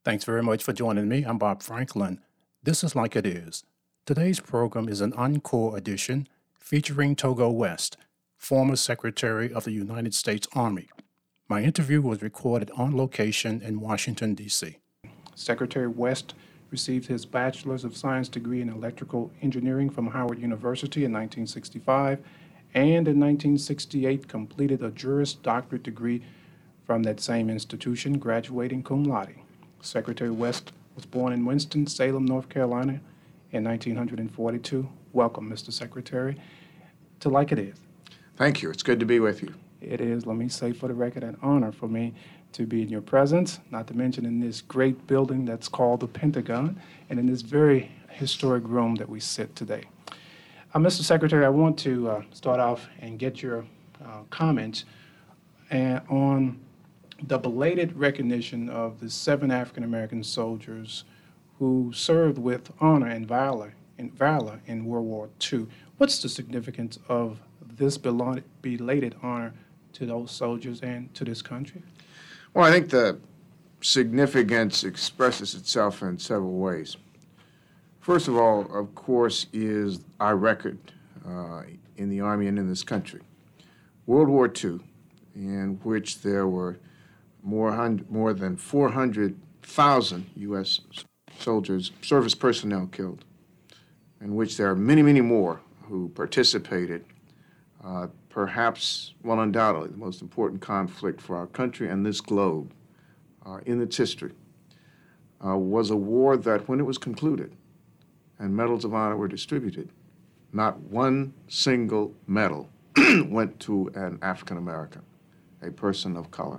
Thanks very much for joining me. I'm Bob Franklin. This is Like It Is. Today's program is an encore edition featuring Togo West, former Secretary of the United States Army. My interview was recorded on location in Washington, D.C. Secretary West received his Bachelor's of Science degree in Electrical Engineering from Howard University in 1965 and in 1968 completed a Juris Doctorate degree from that same institution, graduating cum laude. Secretary West was born in Winston-Salem, North Carolina in 1942. Welcome, Mr. Secretary, to Like It Is. Thank you. It's good to be with you. It is, let me say for the record, an honor for me to be in your presence, not to mention in this great building that's called the Pentagon, and in this very historic room that we sit today. Mr. Secretary, I want to start off and get your comments on the belated recognition of the 7 African-American soldiers who served with honor and valor in World War II. What's the significance of this belated honor to those soldiers and to this country? Well, I think the significance expresses itself in several ways. First of all, of course, is our record in the Army and in this country. World War II, in which there were more than 400,000 U.S. soldiers, service personnel killed, in which there are many, many more who participated, perhaps, well, undoubtedly, the most important conflict for our country and this globe in its history, was a war that, when it was concluded and medals of honor were distributed, not one single medal went to an African American, a person of color.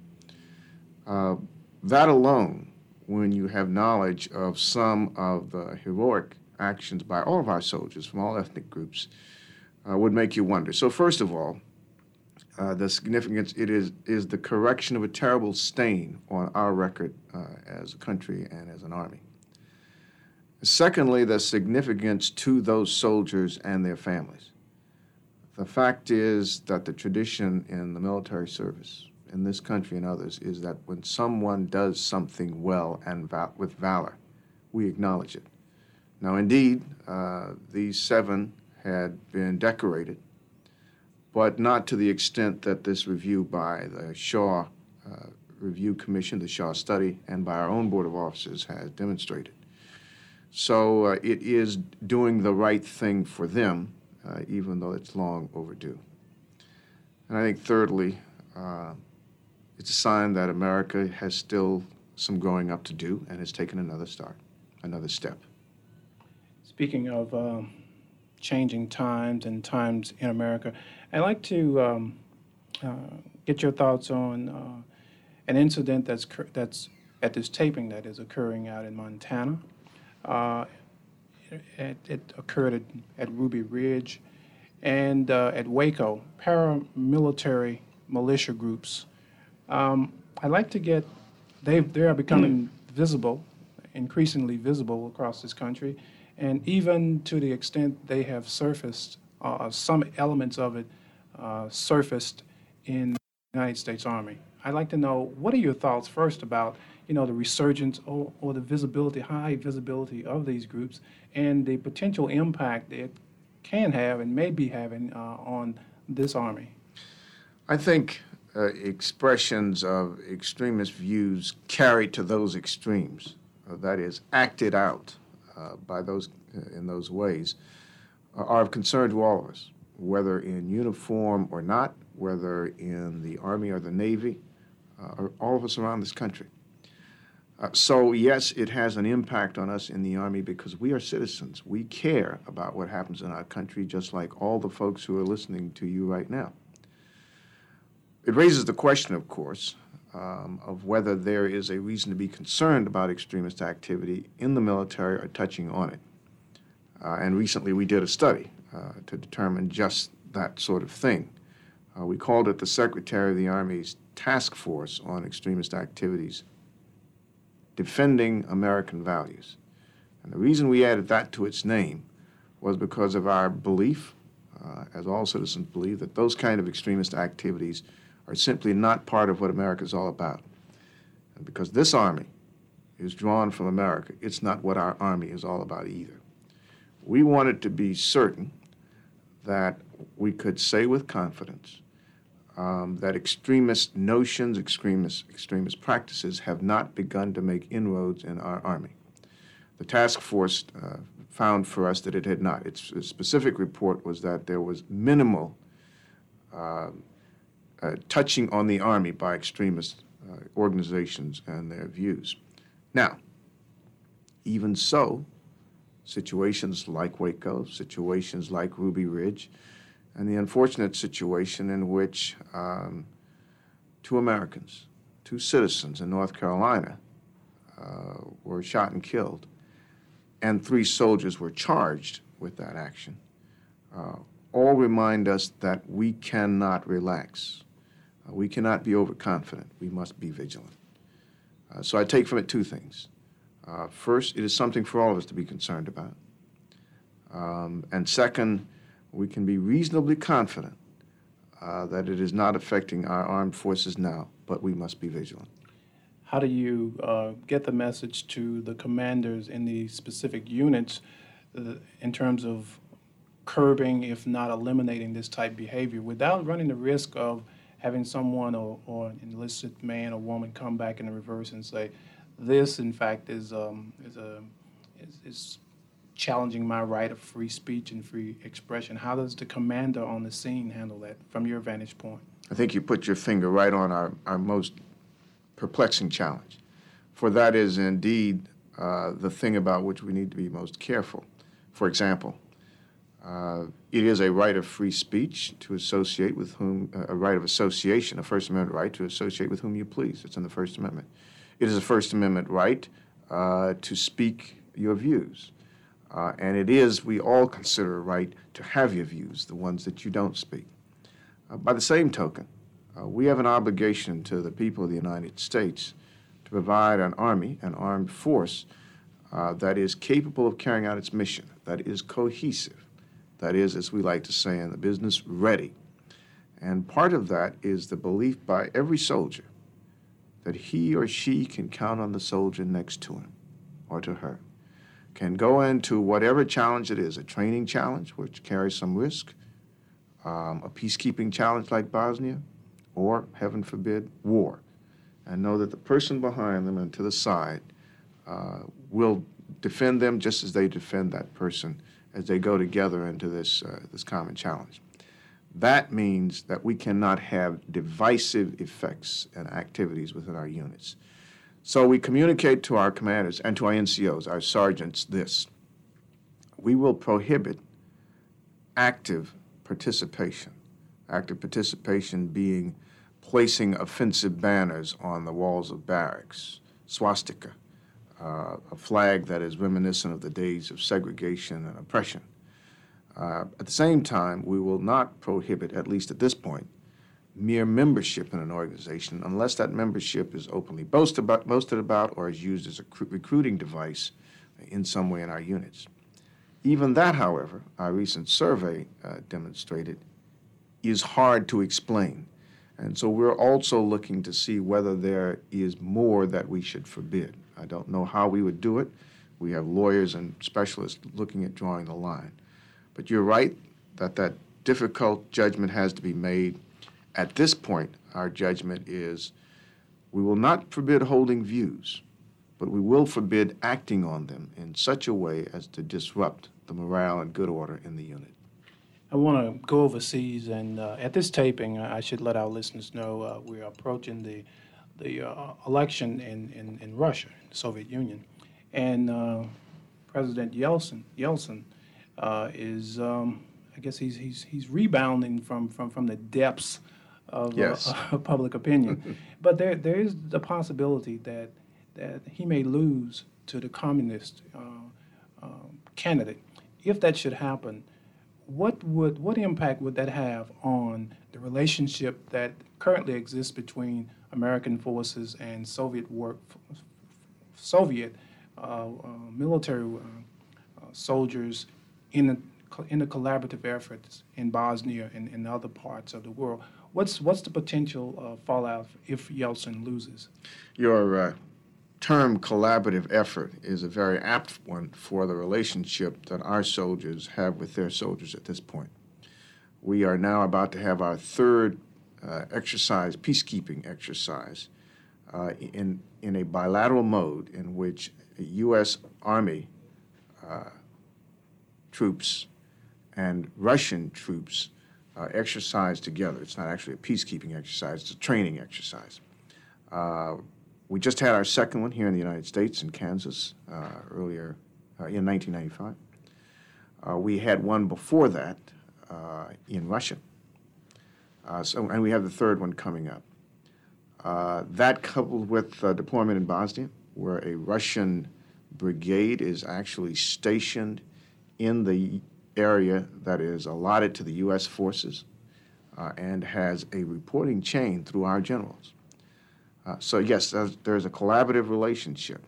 That alone, when you have knowledge of some of the heroic actions by all of our soldiers from all ethnic groups, would make you wonder. So first of all, the significance is the correction of a terrible stain on our record as a country and as an army. Secondly, the significance to those soldiers and their families. The fact is that the tradition in the military service in this country and others is that when someone does something well and with valor, we acknowledge it. Now, indeed, these 7 had been decorated, but not to the extent that this review by the Shaw Review Commission, the Shaw Study, and by our own Board of Officers has demonstrated. So it is doing the right thing for them, even though it's long overdue. And I think thirdly, it's a sign that America has still some growing up to do and has taken another step. Speaking of changing times and times in America, I'd like to get your thoughts on an incident that's at this taping that is occurring out in Montana. It occurred at Ruby Ridge and at Waco, paramilitary militia groups. I'd like to get, they are becoming visible, increasingly visible across this country, and even to the extent they have surfaced, some elements of it surfaced in the United States Army. I'd like to know, what are your thoughts first about, the resurgence or the visibility, high visibility of these groups and the potential impact it can have and may be having on this Army? I think expressions of extremist views carried to those extremes, that is, acted out by those in those ways, are of concern to all of us, whether in uniform or not, whether in the Army or the Navy, or all of us around this country. So yes, it has an impact on us in the Army because we are citizens. We care about what happens in our country, just like all the folks who are listening to you right now. It raises the question, of course, of whether there is a reason to be concerned about extremist activity in the military or touching on it. And recently we did a study to determine just that sort of thing. We called it the Secretary of the Army's Task Force on Extremist Activities, Defending American Values. And the reason we added that to its name was because of our belief, as all citizens believe, that those kind of extremist activities are simply not part of what America is all about. And because this Army is drawn from America, it's not what our Army is all about either. We wanted to be certain that we could say with confidence that extremist notions, extremist practices have not begun to make inroads in our Army. The task force found for us that it had not. Its specific report was that there was minimal touching on the Army by extremist organizations and their views. Now, even so, situations like Waco, situations like Ruby Ridge, and the unfortunate situation in which 2 Americans, 2 citizens in North Carolina were shot and killed, and 3 soldiers were charged with that action, all remind us that we cannot relax. We cannot be overconfident. We must be vigilant. So I take from it 2 things. First, it is something for all of us to be concerned about. And second, we can be reasonably confident that it is not affecting our armed forces now, but we must be vigilant. How do you get the message to the commanders in the specific units in terms of curbing, if not eliminating this type of behavior without running the risk of having someone or an enlisted man or woman come back in the reverse and say, this, in fact, is challenging my right of free speech and free expression? How does the commander on the scene handle that from your vantage point? I think you put your finger right on our most perplexing challenge, for that is indeed the thing about which we need to be most careful. For example, it is a right of free speech to associate with whom, a right of association, a First Amendment right to associate with whom you please. It's in the First Amendment. It is a First Amendment right to speak your views. And it is, we all consider a right to have your views, the ones that you don't speak. By the same token, we have an obligation to the people of the United States to provide an army, an armed force, that is capable of carrying out its mission, that is cohesive, that is, as we like to say in the business, ready. And part of that is the belief by every soldier that he or she can count on the soldier next to him or to her, can go into whatever challenge it is, a training challenge, which carries some risk, a peacekeeping challenge like Bosnia, or, heaven forbid, war, and know that the person behind them and to the side will defend them just as they defend that person as they go together into this common challenge. That means that we cannot have divisive effects and activities within our units. So we communicate to our commanders and to our NCOs, our sergeants, this. We will prohibit active participation being placing offensive banners on the walls of barracks, swastika, a flag that is reminiscent of the days of segregation and oppression. At the same time, we will not prohibit, at least at this point, mere membership in an organization unless that membership is openly boasted about or is used as a recruiting device in some way in our units. Even that, however, our recent survey demonstrated, is hard to explain. And so we're also looking to see whether there is more that we should forbid. I don't know how we would do it. We have lawyers and specialists looking at drawing the line. But you're right that difficult judgment has to be made. At this point, our judgment is we will not forbid holding views, but we will forbid acting on them in such a way as to disrupt the morale and good order in the unit. I want to go overseas, and at this taping, I should let our listeners know we're approaching the election in Russia, the Soviet Union, and President Yeltsin is, I guess he's rebounding from the depths of yes. Public opinion, but there is the possibility that he may lose to the communist candidate. If that should happen, what impact would that have on the relationship that currently exists between American forces and Soviet military soldiers in the collaborative efforts in Bosnia and in other parts of the world? What's the potential fallout if Yeltsin loses? Your term collaborative effort is a very apt one for the relationship that our soldiers have with their soldiers at this point. We are now about to have our third exercise, peacekeeping exercise, in a bilateral mode in which U.S. Army troops and Russian troops exercise together. It's not actually a peacekeeping exercise, it's a training exercise. We just had our second one here in the United States in Kansas earlier in 1995. We had one before that in Russia. And we have the third one coming up. That coupled with deployment in Bosnia, where a Russian brigade is actually stationed in the area that is allotted to the U.S. forces and has a reporting chain through our generals. So yes, there's a collaborative relationship.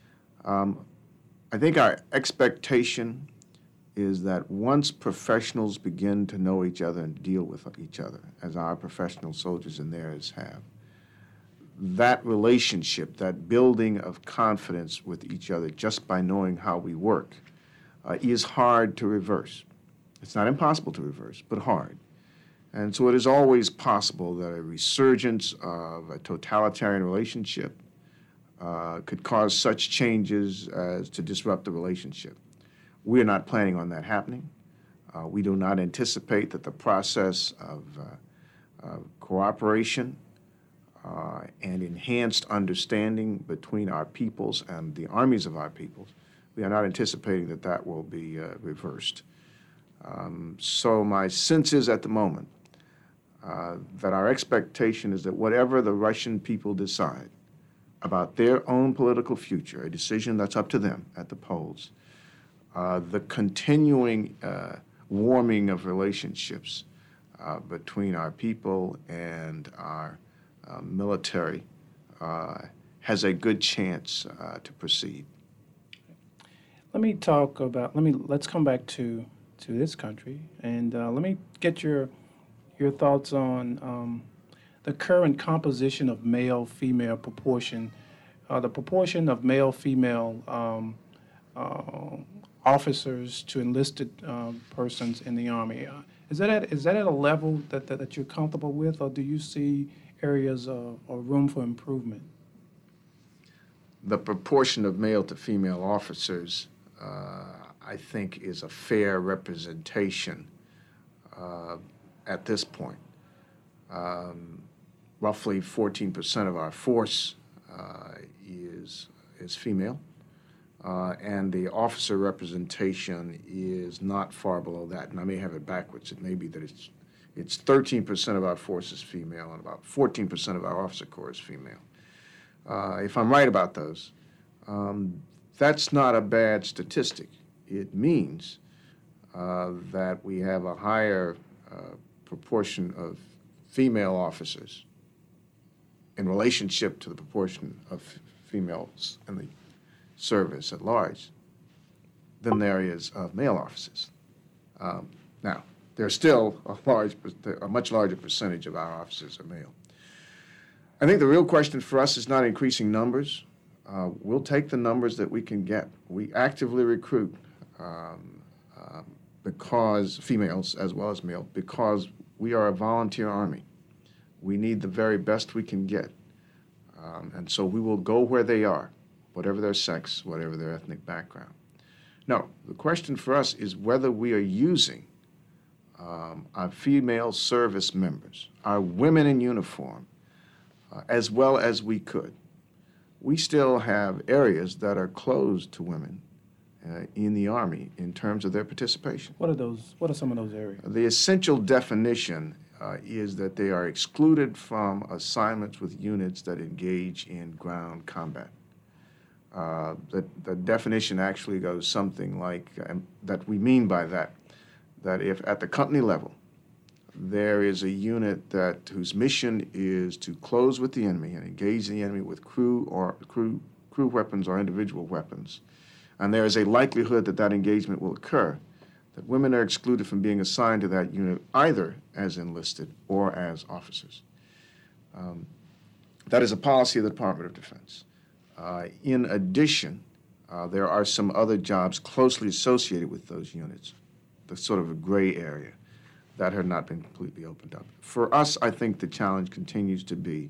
I think our expectation is that once professionals begin to know each other and deal with each other, as our professional soldiers and theirs have, that relationship, that building of confidence with each other just by knowing how we work, is hard to reverse. It's not impossible to reverse, but hard. And so it is always possible that a resurgence of a totalitarian relationship could cause such changes as to disrupt the relationship. We are not planning on that happening. We do not anticipate that the process of cooperation and enhanced understanding between our peoples and the armies of our peoples, we are not anticipating that that will be reversed. So my sense is at the moment that our expectation is that whatever the Russian people decide about their own political future, a decision that's up to them at the polls, the continuing warming of relationships between our people and our military has a good chance to proceed. Let's come back to this country, and let me get your thoughts on the current composition of male-female proportion, the proportion of male-female officers to enlisted persons in the Army. Is that at a level that you're comfortable with, or do you see areas or room for improvement? The proportion of male to female officers, I think, is a fair representation at this point. Roughly 14% of our force is female, and the officer representation is not far below that. And I may have it backwards. It may be that it's 13% of our force is female and about 14% of our officer corps is female. If I'm right about those, that's not a bad statistic. It means that we have a higher proportion of female officers in relationship to the proportion of females in the service at large than there is of male officers. Now, there's still a much larger percentage of our officers are male. I think the real question for us is not increasing numbers. We'll take the numbers that we can get. We actively recruit because females as well as male, because we are a volunteer army. We need the very best we can get. And so we will go where they are, whatever their sex, whatever their ethnic background. No, the question for us is whether we are using our female service members, our women in uniform, as well as we could. We still have areas that are closed to women in the Army in terms of their participation. What are those? What are some of those areas? The essential definition is that they are excluded from assignments with units that engage in ground combat. The definition actually goes something like that. We mean by that if at the company level there is a unit whose mission is to close with the enemy and engage the enemy with crew weapons or individual weapons, and there is a likelihood that engagement will occur, that women are excluded from being assigned to that unit either as enlisted or as officers. That is a policy of the Department of Defense. In addition, there are some other jobs closely associated with those units, the sort of a gray area, that have not been completely opened up. For us, I think the challenge continues to be,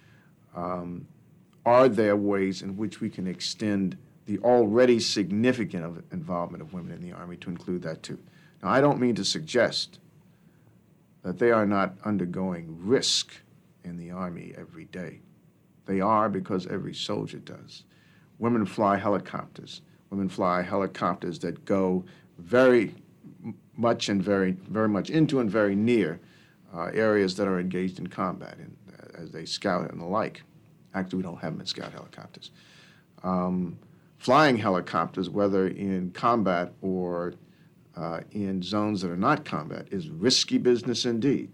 are there ways in which we can extend the already significant involvement of women in the Army to include that too? Now, I don't mean to suggest that they are not undergoing risk in the Army every day. They are, because every soldier does. Women fly helicopters. Women fly helicopters that go very much into and very near areas that are engaged in combat, as they scout and the like. Actually, we don't have them in scout helicopters. Flying helicopters, whether in combat or in zones that are not combat, is risky business indeed.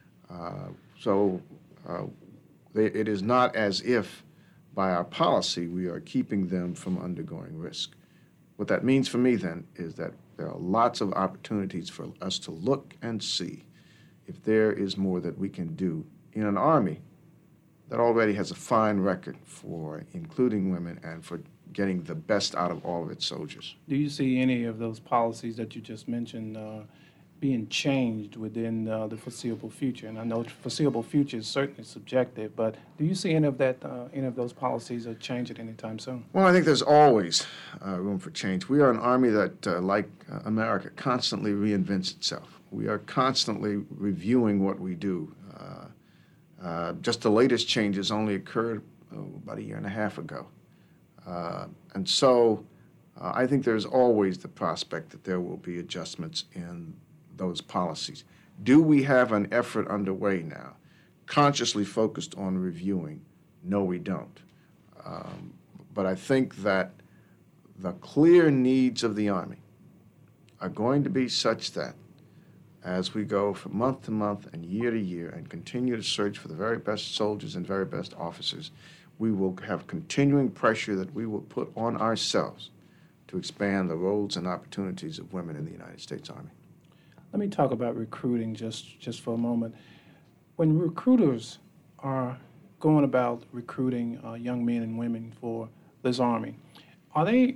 It is not as if, by our policy, we are keeping them from undergoing risk. What that means for me, then, is that there are lots of opportunities for us to look and see if there is more that we can do in an Army that already has a fine record for including women and for getting the best out of all of its soldiers. Do you see any of those policies that you just mentioned being changed within the foreseeable future? And I know foreseeable future is certainly subjective, but do you see any of those policies are changing anytime soon? Well, I think there's always room for change. We are an Army that, like America, constantly reinvents itself. We are constantly reviewing what we do. Just the latest changes only occurred about a year and a half ago. And so I think there's always the prospect that there will be adjustments in those policies. Do we have an effort underway now, consciously focused on reviewing? No, we don't. But I think that the clear needs of the Army are going to be such that as we go from month to month and year to year and continue to search for the very best soldiers and very best officers, we will have continuing pressure that we will put on ourselves to expand the roles and opportunities of women in the United States Army. Let me talk about recruiting just for a moment. When recruiters are going about recruiting young men and women for this Army, are they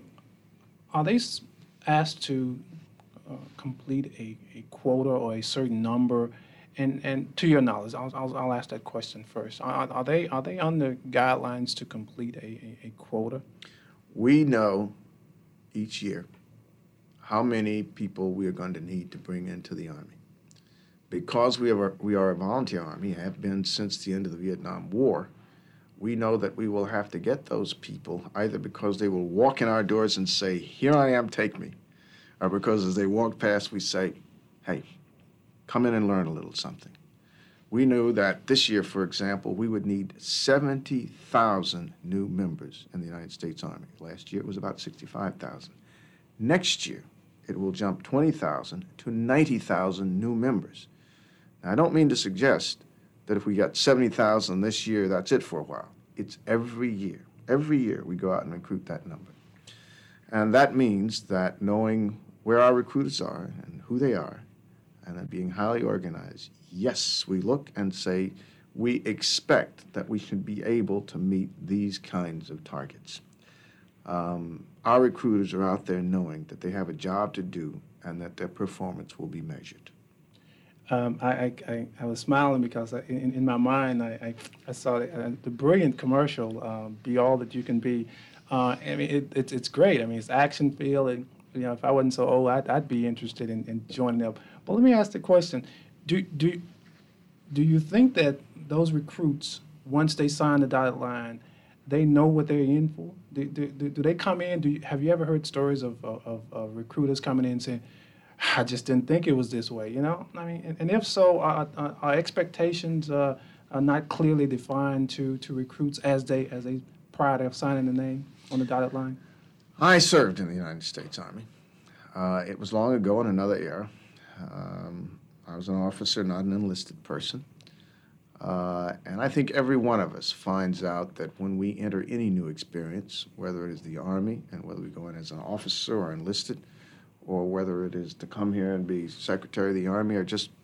asked to complete a quota or a certain number? And to your knowledge, I'll ask that question first. Are they under guidelines to complete a quota? We know each year how many people we are going to need to bring into the Army. Because we are a volunteer Army, have been since the end of the Vietnam War, we know that we will have to get those people either because they will walk in our doors and say, "Here I am, take me," or because as they walk past we say, "Hey, come in and learn a little something." We knew that this year, for example, we would need 70,000 new members in the United States Army. Last year it was about 65,000. Next year, it will jump 20,000 to 90,000 new members. Now, I don't mean to suggest that if we got 70,000 this year, that's it for a while. It's every year. Every year we go out and recruit that number. And that means that knowing where our recruiters are and who they are, and then being highly organized, yes, we look and say, we expect that we should be able to meet these kinds of targets. Our recruiters are out there knowing that they have a job to do and that their performance will be measured. I was smiling because in my mind I saw the brilliant commercial, "Be All That You Can Be." I mean, it's great. I mean, it's action filled, and if I wasn't so old, I'd be interested in joining up. But let me ask the question: Do you think that those recruits, once they sign the dotted line, they know what they're in for? Do they come in? Have you ever heard stories of recruiters coming in saying, "I just didn't think it was this way"? I mean, and if so, are expectations not clearly defined to recruits as they prior to signing the name on the dotted line? I served in the United States Army. It was long ago in another era. I was an officer, not an enlisted person. And I think every one of us finds out that when we enter any new experience, whether it is the Army and whether we go in as an officer or enlisted, or whether it is to come here and be Secretary of the Army or just,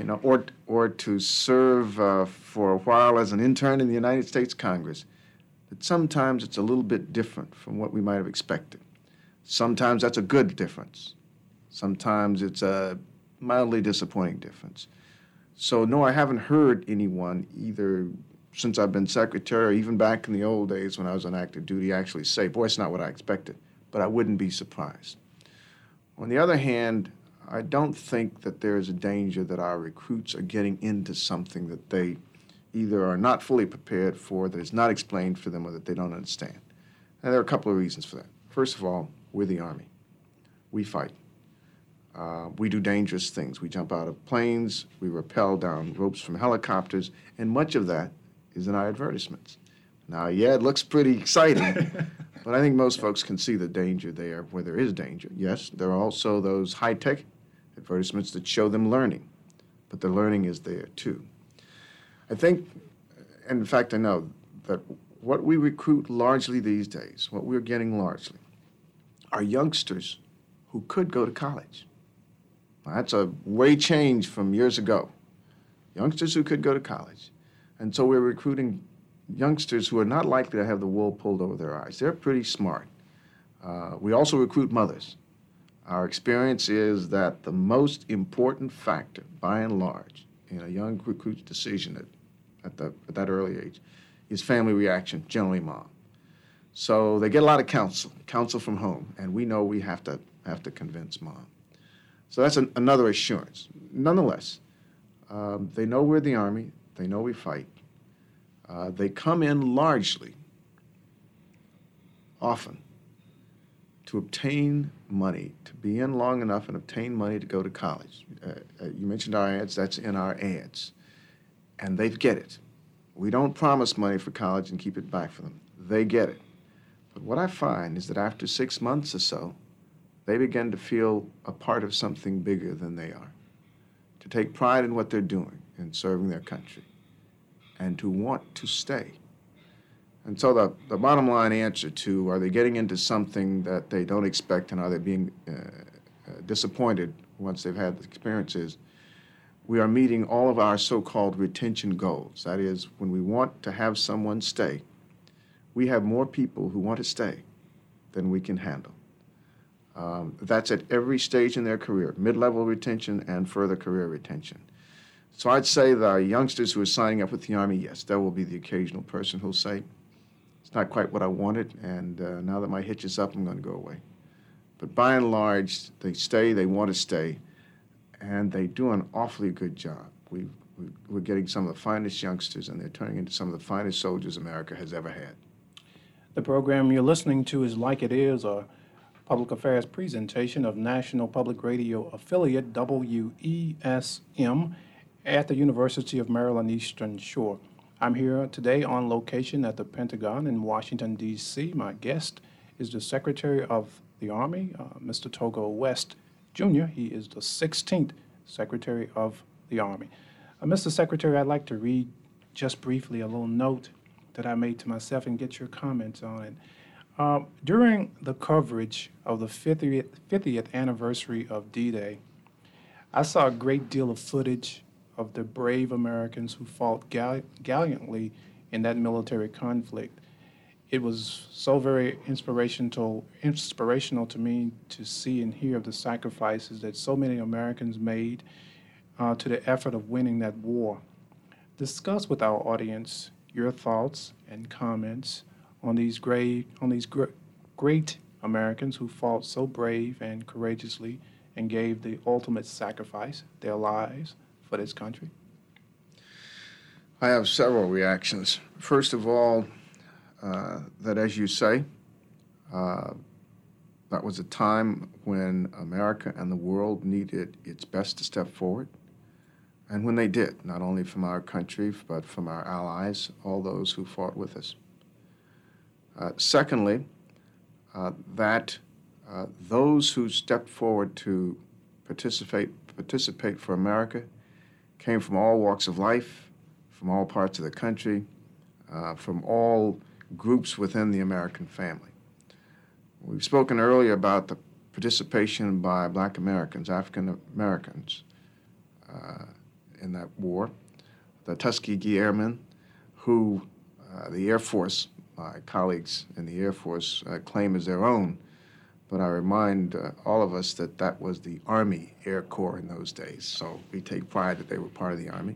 or to serve for a while as an intern in the United States Congress, that sometimes it's a little bit different from what we might have expected. Sometimes that's a good difference. Sometimes it's a mildly disappointing difference. So no, I haven't heard anyone either since I've been secretary or even back in the old days when I was on active duty actually say, boy, it's not what I expected, but I wouldn't be surprised. On the other hand, I don't think that there is a danger that our recruits are getting into something that they either are not fully prepared for, that is not explained for them, or that they don't understand. And there are a couple of reasons for that. First of all, we're the Army. We fight. We do dangerous things. We jump out of planes, we rappel down ropes from helicopters, and much of that is in our advertisements. Now, yeah, it looks pretty exciting, but I think most folks can see the danger there where there is danger. Yes, there are also those high-tech advertisements that show them learning, but the learning is there too. I think, and in fact I know, that what we recruit largely these days, what we're getting largely, are youngsters who could go to college. Now, that's a way change from years ago. Youngsters who could go to college. And so we're recruiting youngsters who are not likely to have the wool pulled over their eyes. They're pretty smart. We also recruit mothers. Our experience is that the most important factor, by and large, in a young recruit's decision at that early age is family reaction, generally mom. So they get a lot of counsel from home, and we know we have to convince mom. So that's another assurance. Nonetheless, they know we're the Army. They know we fight. They come in largely, often, to obtain money, to be in long enough and obtain money to go to college. You mentioned our ads. That's in our ads. And they get it. We don't promise money for college and keep it back for them. They get it. But what I find is that after 6 months or so, they begin to feel a part of something bigger than they are, to take pride in what they're doing in serving their country, and to want to stay. And so the bottom line answer to, are they getting into something that they don't expect, and are they being disappointed once they've had the experiences, we are meeting all of our so-called retention goals. That is, when we want to have someone stay, we have more people who want to stay than we can handle. That's at every stage in their career, mid-level retention and further career retention. So I'd say that our youngsters who are signing up with the Army, yes, there will be the occasional person who'll say, it's not quite what I wanted, and now that my hitch is up, I'm going to go away. But by and large, they stay, they want to stay, and they do an awfully good job. We're getting some of the finest youngsters, and they're turning into some of the finest soldiers America has ever had. The program you're listening to is Like It Is, a public affairs presentation of National Public Radio affiliate WESM at the University of Maryland Eastern Shore. I'm here today on location at the Pentagon in Washington, D.C. My guest is the Secretary of the Army, Mr. Togo West, Jr. He is the 16th Secretary of the Army. Mr. Secretary, I'd like to read just briefly a little note that I made to myself and get your comments on it. During the coverage of the 50th anniversary of D-Day, I saw a great deal of footage of the brave Americans who fought gallantly in that military conflict. It was so very inspirational to me to see and hear of the sacrifices that so many Americans made to the effort of winning that war. Discuss with our audience your thoughts and comments on these great Americans who fought so brave and courageously and gave the ultimate sacrifice, their lives, for this country. I have several reactions. First of all, that, as you say, that was a time when America and the world needed its best to step forward, and when they did, not only from our country, but from our allies, all those who fought with us. Secondly, that those who stepped forward to participate for America came from all walks of life, from all parts of the country, from all groups within the American family. We've spoken earlier about the participation by Black Americans, African Americans, in that war. The Tuskegee Airmen, who the Air Force my colleagues in the Air Force claim as their own, but I remind all of us that that was the Army Air Corps in those days, so we take pride that they were part of the Army.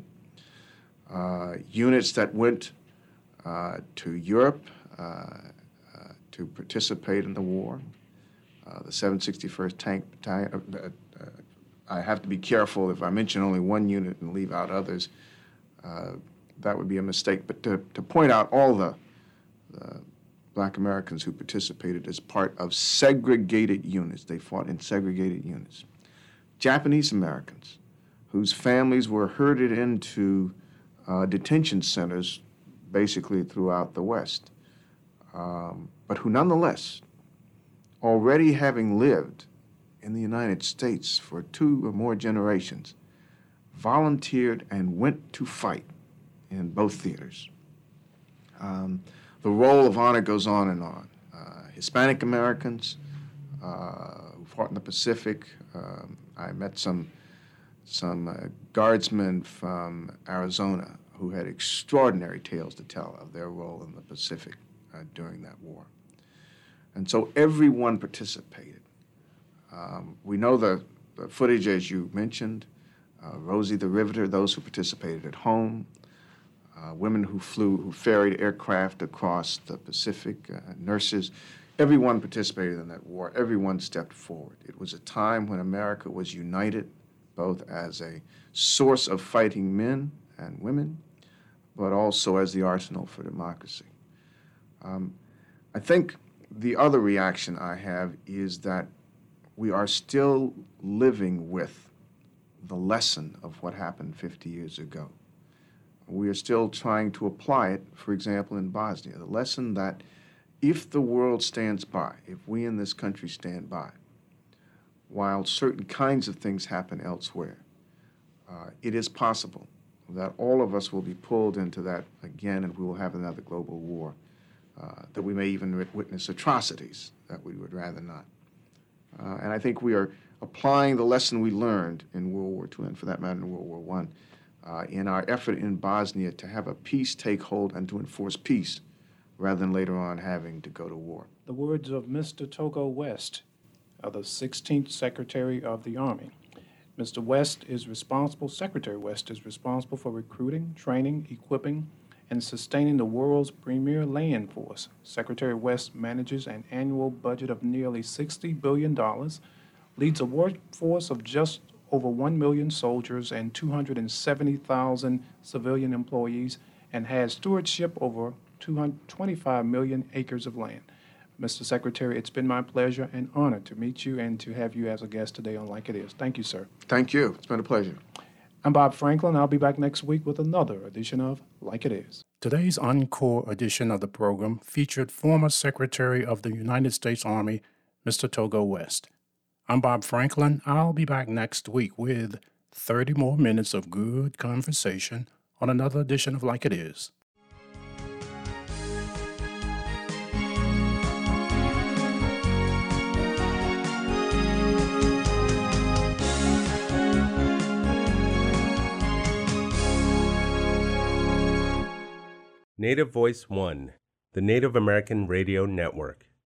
Units that went to Europe to participate in the war, the 761st Tank Battalion. I have to be careful if I mention only one unit and leave out others. That would be a mistake. But to point out all the Black Americans who participated as part of segregated units, they fought in segregated units. Japanese Americans whose families were herded into detention centers basically throughout the West, but who nonetheless, already having lived in the United States for 2 or more generations, volunteered and went to fight in both theaters. The roll of honor goes on and on. Hispanic Americans who fought in the Pacific. I met some guardsmen from Arizona who had extraordinary tales to tell of their role in the Pacific during that war. And so everyone participated. We know the footage, as you mentioned, Rosie the Riveter, those who participated at home, women who ferried aircraft across the Pacific, nurses. Everyone participated in that war. Everyone stepped forward. It was a time when America was united, both as a source of fighting men and women, but also as the arsenal for democracy. I think the other reaction I have is that we are still living with the lesson of what happened 50 years ago. We are still trying to apply it, for example, in Bosnia, the lesson that if the world stands by, if we in this country stand by, while certain kinds of things happen elsewhere, it is possible that all of us will be pulled into that again, and we will have another global war, that we may even witness atrocities that we would rather not. And I think we are applying the lesson we learned in World War II, and for that matter in World War I, in our effort in Bosnia to have a peace take hold and to enforce peace rather than later on having to go to war. The words of Mr. Togo West, the 16th Secretary of the Army. Mr. Secretary West is responsible for recruiting, training, equipping, and sustaining the world's premier land force. Secretary West manages an annual budget of nearly $60 billion, leads a workforce of just over 1 million soldiers and 270,000 civilian employees, and has stewardship over 225 million acres of land. Mr. Secretary, it's been my pleasure and honor to meet you and to have you as a guest today on Like It Is. Thank you, sir. Thank you. It's been a pleasure. I'm Bob Franklin. I'll be back next week with another edition of Like It Is. Today's encore edition of the program featured former Secretary of the United States Army, Mr. Togo West. I'm Bob Franklin. I'll be back next week with 30 more minutes of good conversation on another edition of Like It Is. Native Voice One, the Native American Radio Network.